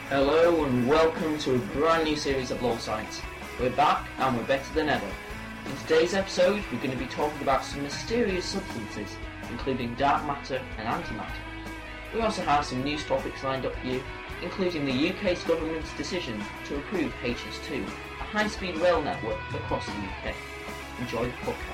Hello and welcome to a brand new series of Law Science. We're back and we're better than ever. In today's episode we're going to be talking about some mysterious substances, including dark matter and antimatter. We also have some news topics lined up for you, including the UK's government's decision to approve HS2, a high-speed rail network across the UK. Enjoy the podcast.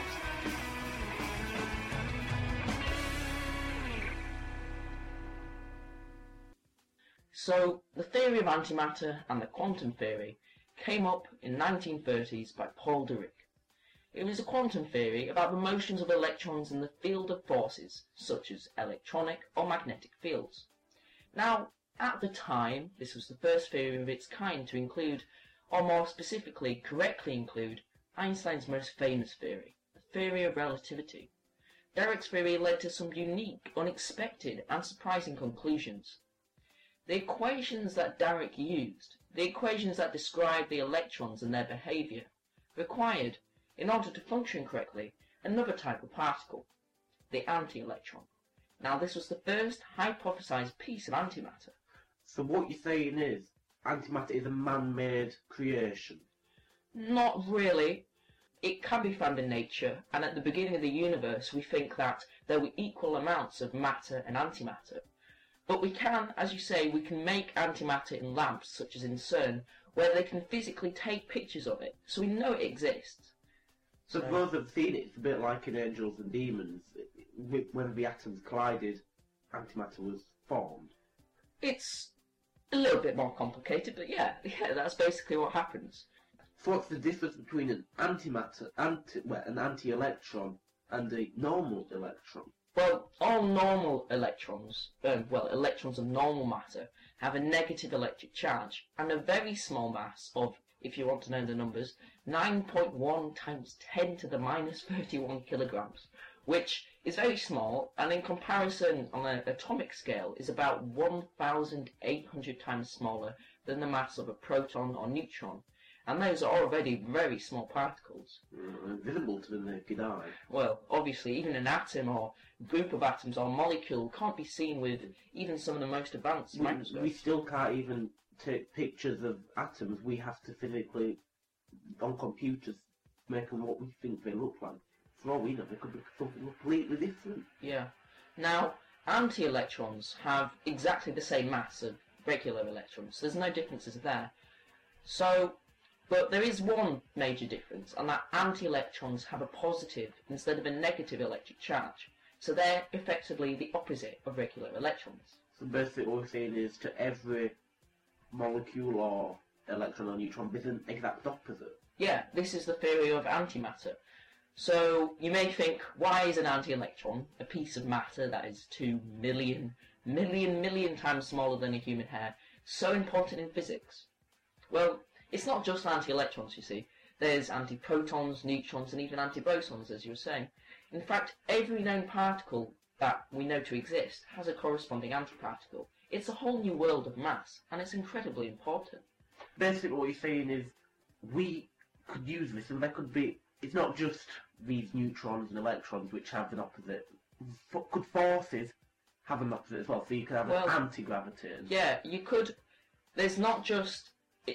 So, the theory of antimatter and the quantum theory came up in the 1930s by Paul Dirac. It was a quantum theory about the motions of electrons in the field of forces, such as electronic or magnetic fields. Now, at the time, this was the first theory of its kind to include, or more specifically, correctly include, Einstein's most famous theory, the theory of relativity. Dirac's theory led to some unique, unexpected, and surprising conclusions. The equations that Dirac used, the equations that describe the electrons and their behaviour, required, in order to function correctly, another type of particle, the anti-electron. Now this was the first hypothesized piece of antimatter. So what you're saying is, antimatter is a man-made creation? Not really. It can be found in nature, and at the beginning of the universe we think that there were equal amounts of matter and antimatter. But we can, as you say, we can make antimatter in labs, such as in CERN, where they can physically take pictures of it, so we know it exists. So for those that have seen it, it's a bit like in Angels and Demons. When the atoms collided, antimatter was formed. It's a little bit more complicated, but yeah, that's basically what happens. So what's the difference between an antimatter, an anti-electron, and a normal electron? Well, all normal electrons, electrons of normal matter, have a negative electric charge and a very small mass of, if you want to know the numbers, 9.1 times 10 to the minus 31 kilograms, which is very small, and in comparison on an atomic scale is about 1,800 times smaller than the mass of a proton or neutron. And those are already very small particles. Invisible to the naked eye. Well, obviously, even an atom or group of atoms or molecule can't be seen with even some of the most advanced microscopes. We still can't even take pictures of atoms. We have to physically, on computers, make them what we think they look like. For all we know, they could be something completely different. Yeah. Now, anti-electrons have exactly the same mass of regular electrons. There's no differences there. But there is one major difference, and that anti-electrons have a positive instead of a negative electric charge. So they're effectively the opposite of regular electrons. So basically what we're saying is to every molecule or electron or neutron there's an exact opposite. Yeah, this is the theory of antimatter. So you may think, why is an anti-electron, a piece of matter that is 2 million times smaller than a human hair, so important in physics? Well, it's not just anti-electrons, you see. There's antiprotons, neutrons, and even antibosons, as you were saying. In fact, every known particle that we know to exist has a corresponding antiparticle. It's a whole new world of mass, and it's incredibly important. Basically what you're saying is, we could use this, and there could be, it's not just these neutrons and electrons which have an opposite. Could forces have an opposite as well? So you could have an anti-gravity. Yeah, you could. It's not just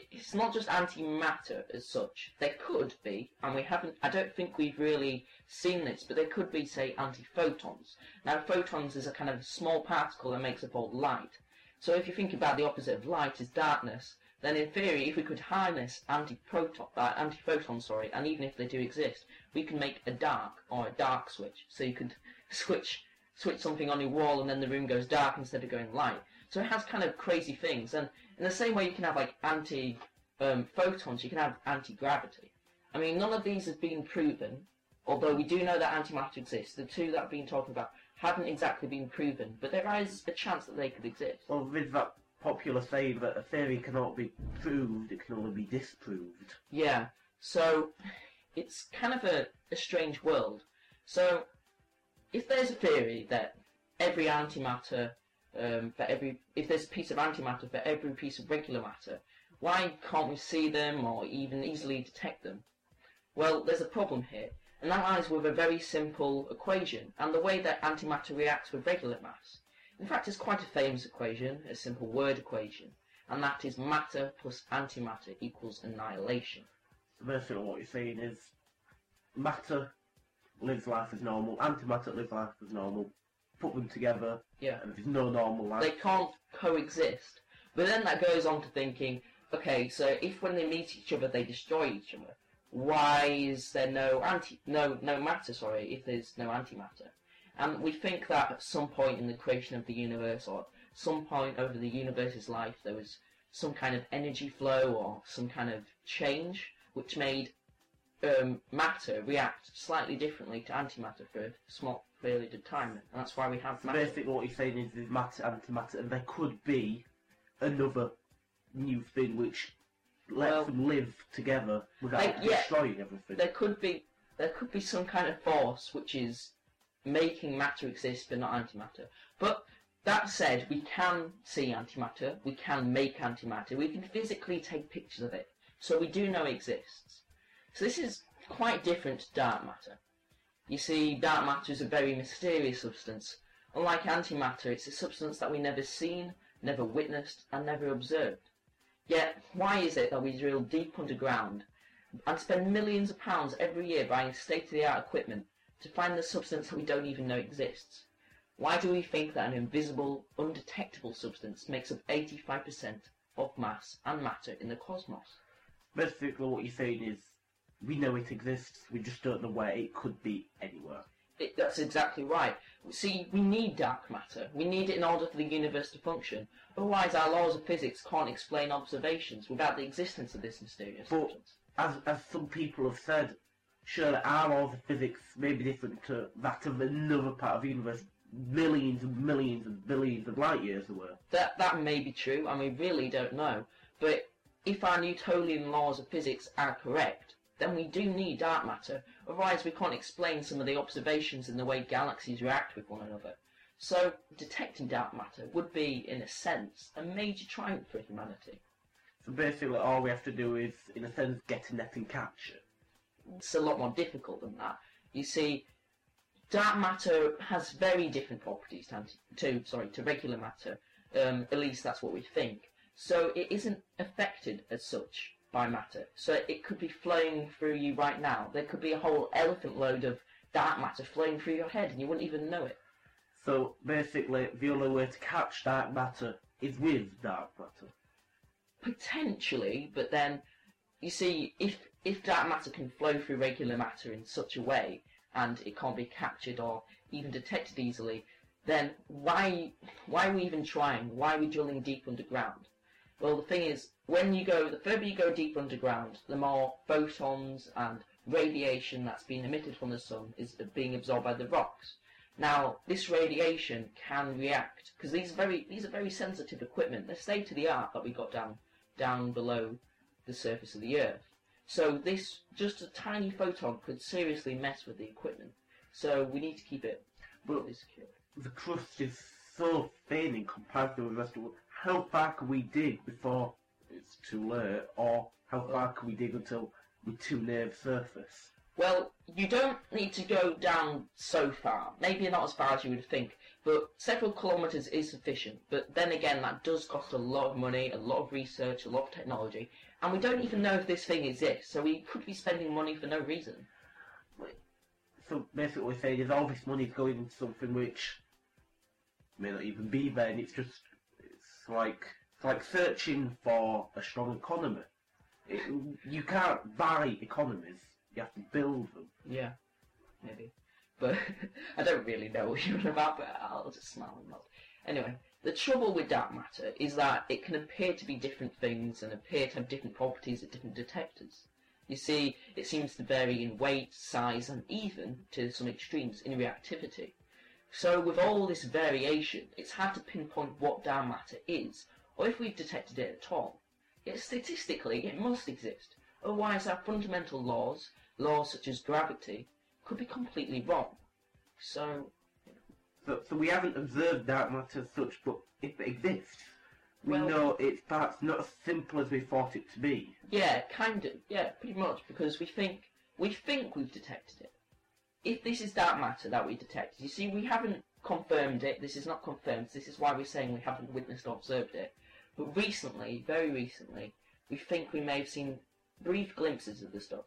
antimatter as such. There could be, and I don't think we've really seen this, but there could be, say, antiphotons. Now, photons is a kind of small particle that makes up all light. So if you think about the opposite of light is darkness, then in theory, if we could harness antiphotons, and even if they do exist, we can make a dark switch. So you could switch something on your wall and then the room goes dark instead of going light. So it has kind of crazy things, and in the same way you can have like photons, you can have anti-gravity. I mean, none of these have been proven, although we do know that antimatter exists. The two that I've been talking about haven't exactly been proven, but there is a chance that they could exist. Well, there's that popular saying that a theory cannot be proved, it can only be disproved. Yeah, so it's kind of a strange world. So, if there's a theory that every antimatter if there's a piece of antimatter for every piece of regular matter, why can't we see them or even easily detect them? Well, there's a problem here, and that lies with a very simple equation and the way that antimatter reacts with regular mass. In fact, it's quite a famous equation, a simple word equation, and that is matter plus antimatter equals annihilation. So basically what you're saying is matter lives life as normal, antimatter lives life as normal, put them together, Yeah. and there's no normal life. They can't coexist. But then that goes on to thinking, okay, so if when they meet each other they destroy each other, why is there no matter, if there's no antimatter? And we think that at some point in the creation of the universe, or some point over the universe's life, there was some kind of energy flow or some kind of change which made matter react slightly differently to antimatter for a small period of time, and that's why we have So matter. basically what you're saying is there's matter, antimatter, and there could be another new thing which lets them live together without destroying everything. There could be some kind of force which is making matter exist but not antimatter. But that said, we can see antimatter, we can make antimatter, we can physically take pictures of it, so we do know it exists. So this is quite different to dark matter. You see, dark matter is a very mysterious substance. Unlike antimatter, it's a substance that we never seen, never witnessed, and never observed. Yet, why is it that we drill deep underground and spend millions of pounds every year buying state-of-the-art equipment to find the substance that we don't even know exists? Why do we think that an invisible, undetectable substance makes up 85% of mass and matter in the cosmos? Basically what you're saying is we know it exists, we just don't know where it could be anywhere. That's exactly right. See, we need dark matter. We need it in order for the universe to function. Otherwise, our laws of physics can't explain observations without the existence of this mysterious substance. As some people have said, surely our laws of physics may be different to that of another part of the universe, millions and millions and billions of light years away. That may be true, and we really don't know. But if our Newtonian laws of physics are correct, then we do need dark matter. Otherwise, we can't explain some of the observations in the way galaxies react with one another. So, detecting dark matter would be, in a sense, a major triumph for humanity. So basically all we have to do is, in a sense, get a net and catch it. It's a lot more difficult than that. You see, dark matter has very different properties to regular matter. At least that's what we think. So it isn't affected as such by matter. So it could be flowing through you right now. There could be a whole elephant load of dark matter flowing through your head and you wouldn't even know it. So basically the only way to catch dark matter is with dark matter. Potentially, but then, you see, if dark matter can flow through regular matter in such a way, and it can't be captured or even detected easily, then why are we even trying? Why are we drilling deep underground? Well, the thing is, the further you go deep underground, the more photons and radiation that's being emitted from the sun is being absorbed by the rocks. Now, this radiation can react, because these are very sensitive equipment. They're state-of-the-art that we got down below the surface of the Earth. So just a tiny photon could seriously mess with the equipment. So we need to keep it really secure. The crust is so thin in comparison with the rest of the world. How far can we dig before it's too late, or how far can we dig until we're too near the surface? Well, you don't need to go down so far. Maybe not as far as you would think, but several kilometres is sufficient. But then again, that does cost a lot of money, a lot of research, a lot of technology, and we don't even know if this thing exists, so we could be spending money for no reason. So basically what we're saying is all this money is going into something which may not even be there, and it's like searching for a strong economy. You can't buy economies, you have to build them. Yeah, maybe. But I don't really know what you're on about, but I'll just smile and nod. Anyway, the trouble with dark matter is that it can appear to be different things and appear to have different properties at different detectors. You see, it seems to vary in weight, size, and even, to some extremes, in reactivity. So with all this variation, it's hard to pinpoint what dark matter is, or if we've detected it at all. Yet statistically, it must exist. Otherwise, our fundamental laws such as gravity, could be completely wrong. So we haven't observed dark matter as such, but if it exists, we know it's perhaps not as simple as we thought it to be. Yeah, kind of. Yeah, pretty much, because we think we've detected it. If this is dark matter that we detected, you see, we haven't confirmed it. This is not confirmed. This is why we're saying we haven't witnessed or observed it. But recently, very recently, we think we may have seen brief glimpses of the stuff.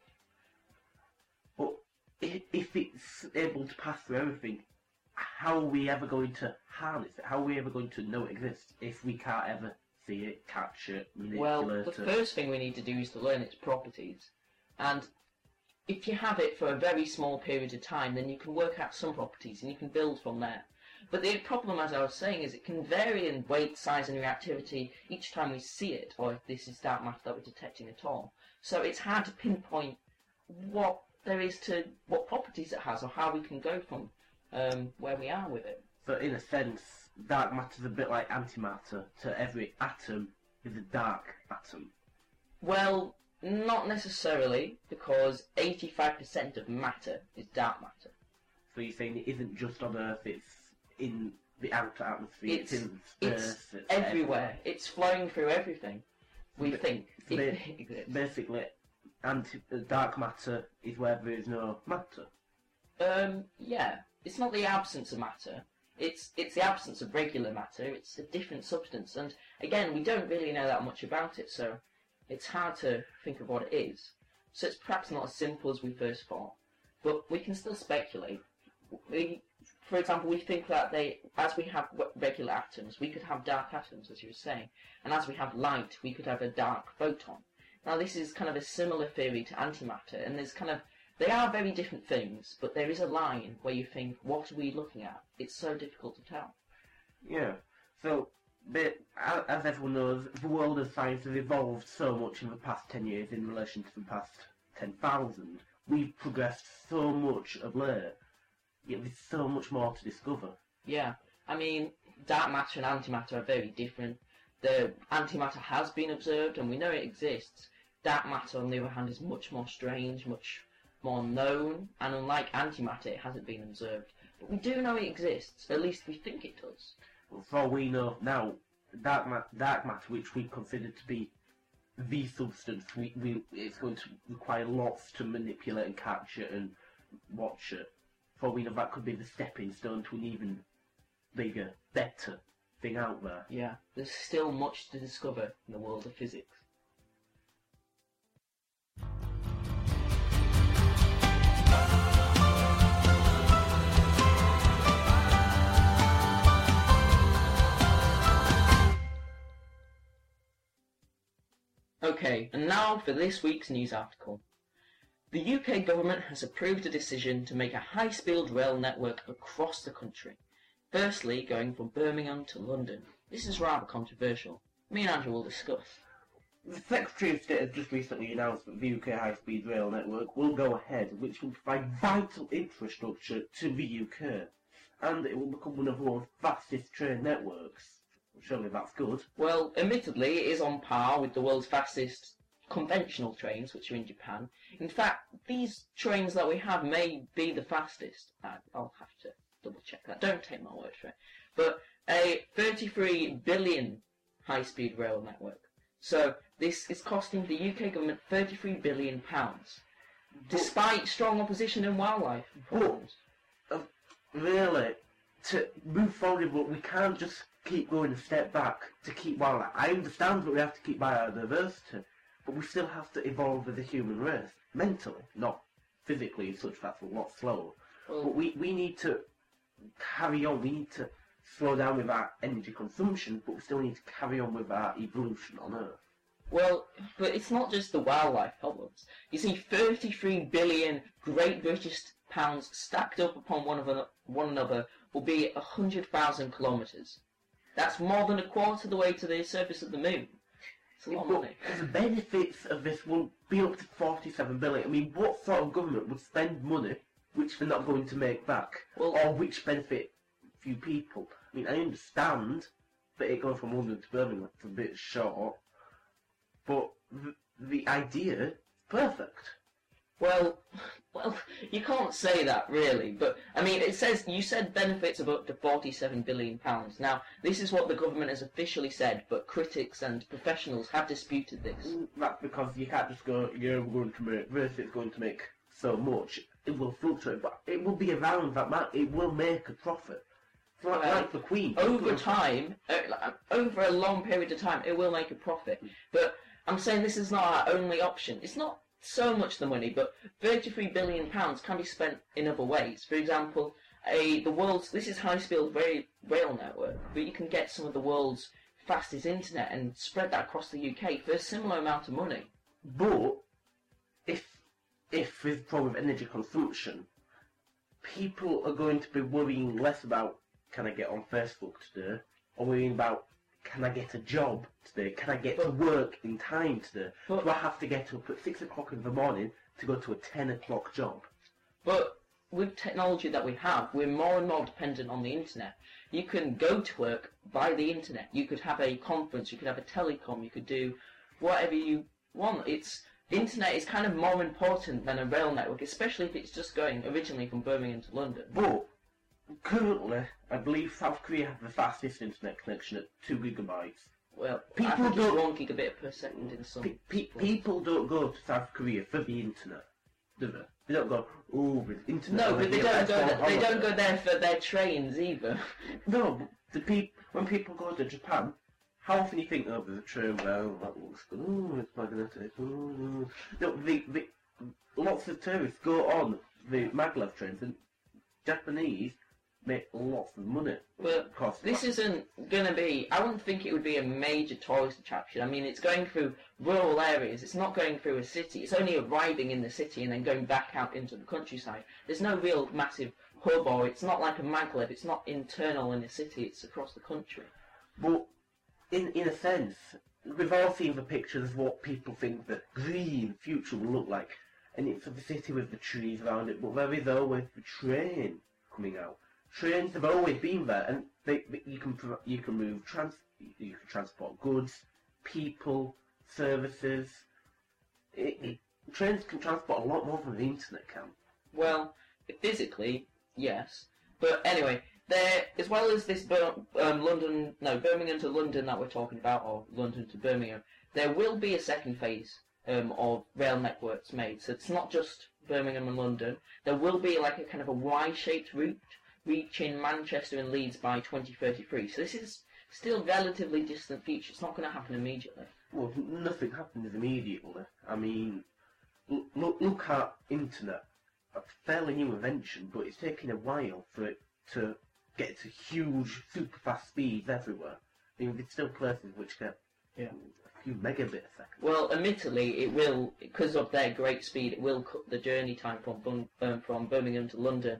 But if it's able to pass through everything, how are we ever going to harness it? How are we ever going to know it exists if we can't ever see it, catch it, manipulate Well, the first thing we need to do is to learn its properties. And if you have it for a very small period of time, then you can work out some properties and you can build from there. But the problem, as I was saying, is it can vary in weight, size and reactivity each time we see it, or if this is dark matter that we're detecting at all. So it's hard to pinpoint what there is to, what properties it has, or how we can go from where we are with it. So in a sense, dark matter is a bit like antimatter. To every atom is a dark atom. Well, not necessarily, because 85% of matter is dark matter. So you're saying it isn't just on Earth, it's in the outer atmosphere, it's in space, it's everywhere. It's flowing through everything. We think it exists. Basically, dark matter is where there is no matter. Yeah. It's not the absence of matter. It's the absence of regular matter. It's a different substance. And again, we don't really know that much about it, so it's hard to think of what it is. So it's perhaps not as simple as we first thought. But we can still speculate. For example, we think that as we have regular atoms, we could have dark atoms, as you were saying. And as we have light, we could have a dark photon. Now, this is kind of a similar theory to antimatter, and they are very different things, but there is a line where you think, what are we looking at? It's so difficult to tell. Yeah. So, as everyone knows, the world of science has evolved so much in the past 10 years in relation to the past 10,000. We've progressed so much of late, yet there's so much more to discover. Yeah. I mean, dark matter and antimatter are very different. The antimatter has been observed, and we know it exists. Dark matter, on the other hand, is much more strange, much more known, and unlike antimatter, it hasn't been observed. But we do know it exists, at least we think it does. Well, for all we know now, dark matter, which we consider to be the substance, it's going to require lots to manipulate and catch it and watch it. For all we know, that could be the stepping stone to an even bigger, better thing out there. Yeah, there's still much to discover in the world of physics. Okay, and now for this week's news article. The UK government has approved a decision to make a high-speed rail network across the country. Firstly, going from Birmingham to London. This is rather controversial. Me and Andrew will discuss. The Secretary of State has just recently announced that the UK high-speed rail network will go ahead, which will provide vital infrastructure to the UK, and it will become one of the world's fastest train networks. Surely that's good. Well, admittedly, it is on par with the world's fastest conventional trains, which are in Japan. In fact, these trains that we have may be the fastest. I'll have to double-check that. Don't take my word for it. But a 33 billion high-speed rail network. So this is costing the UK government £33 billion, despite strong opposition and wildlife problems. Really, to move forward, but we can't just keep going a step back to keep wildlife. I understand that we have to keep biodiversity, but we still have to evolve as a human race, mentally, not physically as such. That's a lot slower. But we need to carry on. We need to slow down with our energy consumption, but we still need to carry on with our evolution on Earth. Well, but it's not just the wildlife problems. You see, 33 billion Great British pounds stacked up upon one another will be 100,000 kilometres. That's more than a quarter of the way to the surface of the moon. It's a lot of money. The benefits of this will be up to 47 billion. I mean, what sort of government would spend money which they're not going to make back, or which benefit few people? I mean, I understand that it goes from London to Birmingham. It's a bit short, but the idea is perfect. Well, you can't say that really, but I mean, you said benefits of up to £47 billion. Now, this is what the government has officially said, but critics and professionals have disputed this. That's because you can't just go, yeah, we're going to make this, it's going to make so much. It will fluctuate, but it will be around that amount. It will make a profit. Like the Queen. Over time, over a long period of time, it will make a profit. But I'm saying this is not our only option. It's not so much the money, but £33 billion can be spent in other ways. For example, this is high-speed rail network, but you can get some of the world's fastest internet and spread that across the UK for a similar amount of money. But if there's a problem with energy consumption, people are going to be worrying less about can I get on Facebook today, or worrying about can I get a job today, can I get to work in time today, do I have to get up at 6 o'clock in the morning to go to a 10 o'clock job? But with technology that we have, we're more and more dependent on the internet. You can go to work by the internet. You could have a conference, you could have a telecom, you could do whatever you want. Internet is kind of more important than a rail network, especially if it's just going originally from Birmingham to London. But currently, I believe South Korea has the fastest internet connection at 2 gigabytes. Well, I think it's 1 gigabit per second in some people don't go to South Korea for the internet, do they? They don't go, oh, the internet. No, but they don't go there for their trains either. No, but when people go to Japan, how often do you think, oh, there's a train, well, that looks good, oh, it's magnetic, oh. No, lots of tourists go on the maglev trains, and Japanese make lots of money. But this isn't going to be, I wouldn't think it would be a major tourist attraction. I mean, it's going through rural areas, it's not going through a city, it's only arriving in the city and then going back out into the countryside. There's no real massive hub, or it's not like a maglev, it's not internal in a city, it's across the country. But in a sense, we've all seen the pictures of what people think the green future will look like, and it's the city with the trees around it, but there is always the train coming out. Trains have always been there, and you can transport goods, people, services. Trains can transport a lot more than the internet can. Well, physically, yes, but anyway, there, as well as this Birmingham to London that we're talking about, or London to Birmingham, there will be a second phase of rail networks made. So it's not just Birmingham and London. There will be like a kind of a Y-shaped route reaching Manchester and Leeds by 2033. So this is still relatively distant future. It's not going to happen immediately. Well, nothing happens immediately. I mean, look at internet. A fairly new invention, but it's taken a while for it to get to huge, super fast speeds everywhere. I mean, there's still places which get a few megabit a second. Well, admittedly, it will, because of their great speed, it will cut the journey time from Birmingham to London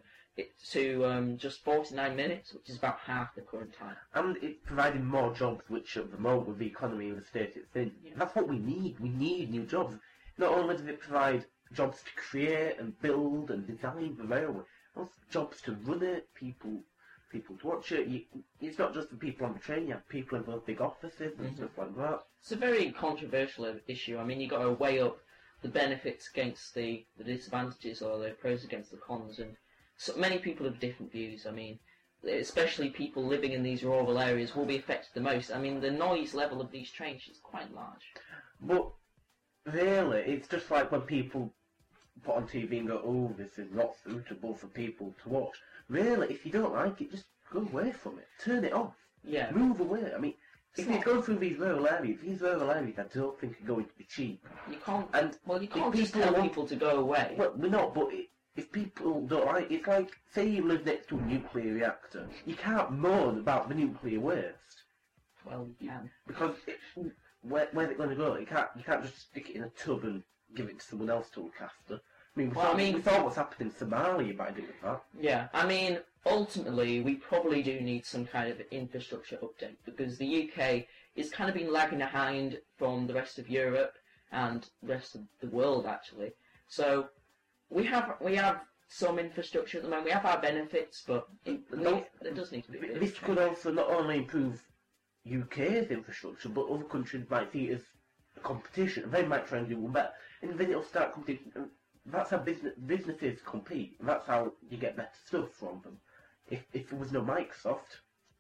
to just 49 minutes, which is about half the current time. And it's providing more jobs, which at the moment, with the economy of the state it's in, that's what we need. We need new jobs. Not only does it provide jobs to create and build and design the railway, also jobs to run it, people to watch it. It's not just the people on the train, you have people in those big offices and stuff like that. It's a very controversial issue. I mean, you've got to weigh up the benefits against the disadvantages, or the pros against the cons, and so many people have different views. I mean, especially people living in these rural areas will be affected the most. I mean, the noise level of these trains is quite large. But really, it's just like when people put on TV and go, oh, this is not suitable for people to watch. Really, if you don't like it, just go away from it. Turn it off. Yeah. Move away. I mean, if you go through these rural areas, I don't think are going to be cheap. You can't. And you can't just tell people to go away. Well, we're not. But if people don't like, it's like, say you live next to a nuclear reactor, you can't moan about the nuclear waste. Well, you can. Because where's it going to go? You can't just stick it in a tub and give it to someone else to look after. I mean, we saw what's happened in Somalia by doing that. Yeah, I mean, ultimately, we probably do need some kind of infrastructure update, because the UK is kind of been lagging behind from the rest of Europe and the rest of the world, actually. So we have some infrastructure at the moment. We have our benefits, but there does need to be. This could also not only improve UK's infrastructure, but other countries might see it as a competition, and they might try and do one better, and then it'll start competition. That's how businesses compete. That's how you get better stuff from them. If there was no Microsoft,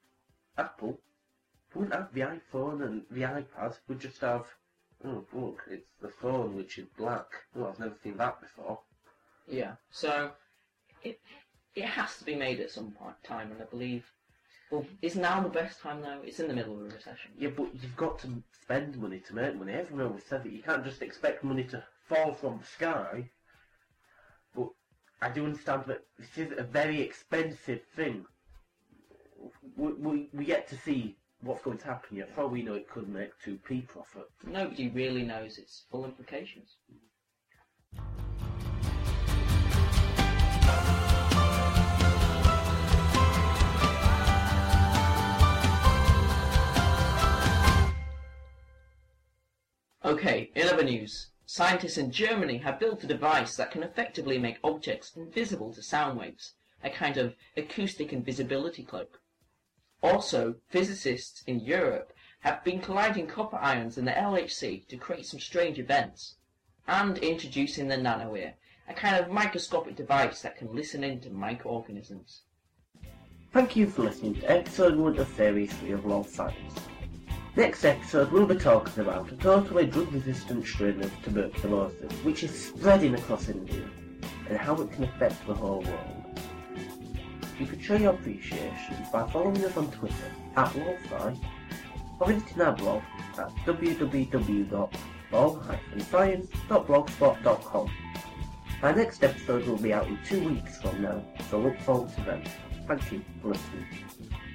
Apple wouldn't have the iPhone and the iPad. We'd just have, oh look, it's the phone which is black. Oh, I've never seen that before. Yeah. So it has to be made at some point in time, and I believe Well, is now the best time though? It's in the middle of a recession. Yeah, but you've got to spend money to make money. Everyone always says that you can't just expect money to fall from the sky. But I do understand that this is a very expensive thing. We yet to see what's going to happen yet. For all we know, it could make 2p profit. Nobody really knows its full implications. Okay, in other news, scientists in Germany have built a device that can effectively make objects invisible to sound waves, a kind of acoustic invisibility cloak. Also, physicists in Europe have been colliding copper ions in the LHC to create some strange events, and introducing the nanoear, a kind of microscopic device that can listen in to microorganisms. Thank you for listening to episode 1 of Series 3 of Law Science. Next episode we'll be talking about a totally drug-resistant strain of tuberculosis which is spreading across India and how it can affect the whole world. You can show your appreciation by following us on Twitter @LawSci or visiting our blog at www.law-science.blogspot.com. Our next episode will be out in 2 weeks from now, so look forward to them. Thank you for listening.